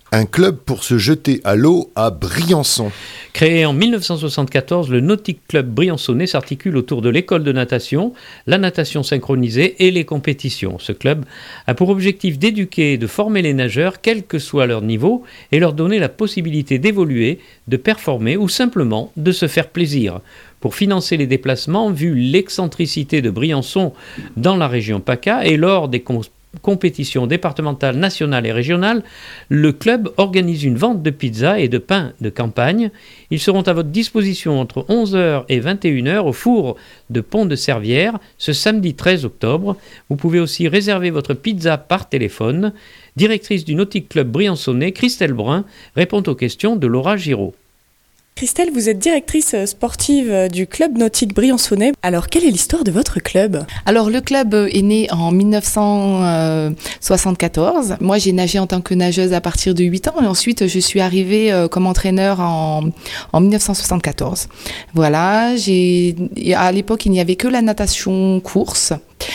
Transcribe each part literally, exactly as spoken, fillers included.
Un club pour se jeter à l'eau à Briançon. Créé en mille neuf cent soixante-quatorze, le Nautique Club Briançonnais s'articule autour de l'école de natation, la natation synchronisée et les compétitions. Ce club a pour objectif d'éduquer et de former les nageurs, quel que soit leur niveau, et leur donner la possibilité d'évoluer, de performer ou simplement de se faire plaisir. Pour financer les déplacements, vu l'excentricité de Briançon dans la région PACA et lors des compétitions, compétitions départementales, nationales et régionales, le club organise une vente de pizza et de pain de campagne. Ils seront à votre disposition entre onze heures et vingt et une heures au four de Pont-de-Servières ce samedi treize octobre. Vous pouvez aussi réserver votre pizza par téléphone. Directrice du Nautique Club Briançonnais, Christelle Brun répond aux questions de Laura Giraud. Christelle, vous êtes directrice sportive du club nautique briançonnais. Alors, quelle est l'histoire de votre club ? Alors, le club est né en mille neuf cent soixante-quatorze. Moi, j'ai nagé en tant que nageuse à partir de huit ans et ensuite, je suis arrivée comme entraîneur en, en mille neuf cent soixante-quatorze. Voilà, j'ai, à l'époque, il n'y avait que la natation course.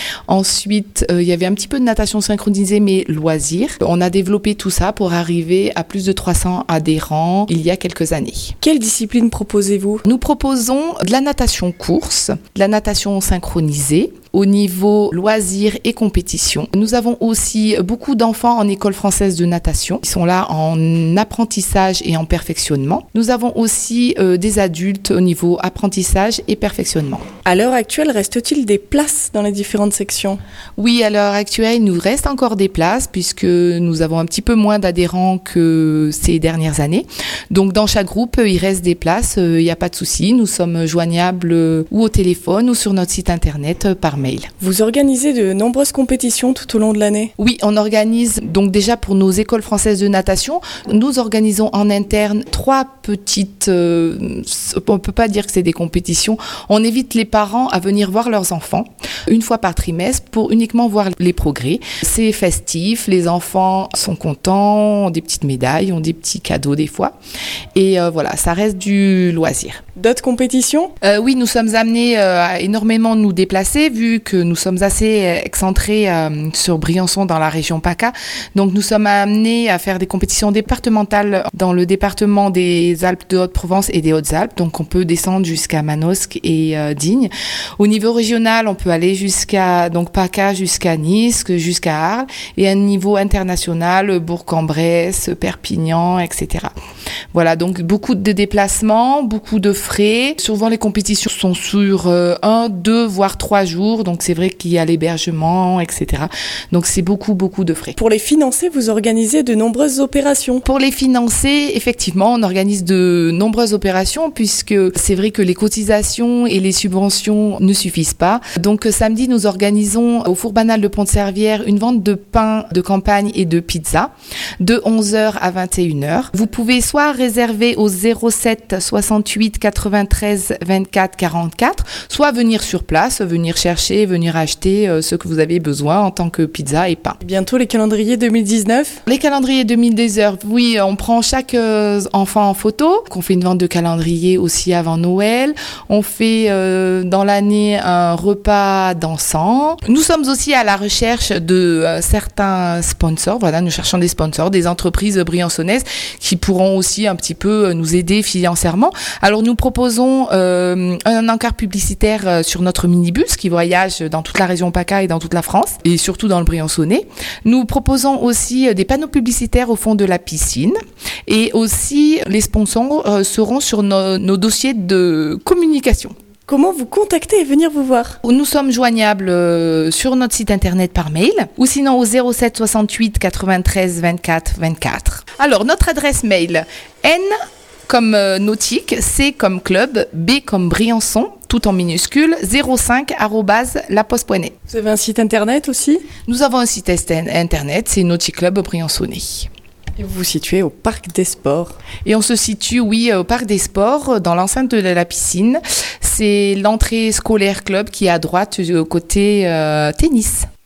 Ensuite, euh, il y avait un petit peu de natation synchronisée, mais loisirs. On a développé tout ça pour arriver à plus de trois cents adhérents il y a quelques années. Quelle discipline proposez-vous ? Nous proposons de la natation course, de la natation synchronisée, au niveau loisirs et compétition. Nous avons aussi beaucoup d'enfants en école française de natation. Ils sont là en apprentissage et en perfectionnement. Nous avons aussi euh, des adultes au niveau apprentissage et perfectionnement. À l'heure actuelle, reste-t-il des places dans les différentes sections ? Oui, à l'heure actuelle, il nous reste encore des places puisque nous avons un petit peu moins d'adhérents que ces dernières années. Donc, dans chaque groupe, il reste des places. Il n'y a pas de souci. Nous sommes joignables ou au téléphone ou sur notre site internet par mail. Vous organisez de nombreuses compétitions tout au long de l'année ? Oui, on organise donc déjà pour nos écoles françaises de natation, nous organisons en interne trois petites, euh, on ne peut pas dire que c'est des compétitions, on évite les parents à venir voir leurs enfants une fois par trimestre pour uniquement voir les progrès. C'est festif, les enfants sont contents, ont des petites médailles, ont des petits cadeaux des fois et euh, voilà, ça reste du loisir. D'autres compétitions ? euh, Oui, nous sommes amenés euh, à énormément nous déplacer vu que nous sommes assez excentrés euh, sur Briançon dans la région PACA. Donc nous sommes amenés à faire des compétitions départementales dans le département des Alpes de Haute-Provence et des Hautes-Alpes. Donc on peut descendre jusqu'à Manosque et euh, Digne. Au niveau régional, on peut aller jusqu'à donc PACA jusqu'à Nice, jusqu'à Arles et à un niveau international, Bourg-en-Bresse, Perpignan, et cetera. Voilà, donc beaucoup de déplacements, beaucoup de frais. Souvent les compétitions sont sur euh, un, deux, voire trois jours. Donc c'est vrai qu'il y a l'hébergement, et cetera. Donc c'est beaucoup, beaucoup de frais. Pour les financer, vous organisez de nombreuses opérations. Pour les financer, effectivement, on organise de nombreuses opérations puisque c'est vrai que les cotisations et les subventions ne suffisent pas. Donc samedi, nous organisons au Four Banal de Pont-de-Servières une vente de pain de campagne et de pizza de onze heures à vingt et une heures. Vous pouvez soit réserver au zéro sept soixante-huit quatre-vingt-treize vingt-quatre quarante-quatre, soit venir sur place, venir chercher, venir acheter euh, ce que vous avez besoin en tant que pizza et pain. Bientôt les calendriers deux mille dix-neuf ? Les calendriers deux mille dix-neuf, oui, on prend chaque euh, enfant en photo. On fait une vente de calendrier aussi avant Noël. On fait euh, dans l'année un repas dansant. Nous sommes aussi à la recherche de euh, certains sponsors. Voilà, nous cherchons des sponsors, des entreprises briançonnaises qui pourront aussi un petit peu nous aider financièrement. Alors nous proposons euh, un encart publicitaire euh, sur notre minibus qui voyage dans toute la région PACA et dans toute la France et surtout dans le Briançonnais. Nous proposons aussi des panneaux publicitaires au fond de la piscine et aussi les sponsors euh, seront sur nos, nos dossiers de communication. Comment vous contacter et venir vous voir ? Nous sommes joignables euh, sur notre site internet par mail ou sinon au zéro sept soixante-huit quatre-vingt-treize vingt-quatre vingt-quatre. Alors notre adresse mail N comme euh, nautique, C comme club, B comme Briançon, tout en minuscule, zéro cinq arobase laposte point net. Vous avez un site internet aussi ? Nous avons un site internet, c'est Nautique Club Briançonnais. Et vous vous situez au Parc des Sports. Et on se situe, oui, au Parc des Sports, dans l'enceinte de la piscine. C'est l'entrée scolaire club qui est à droite, côté euh, tennis.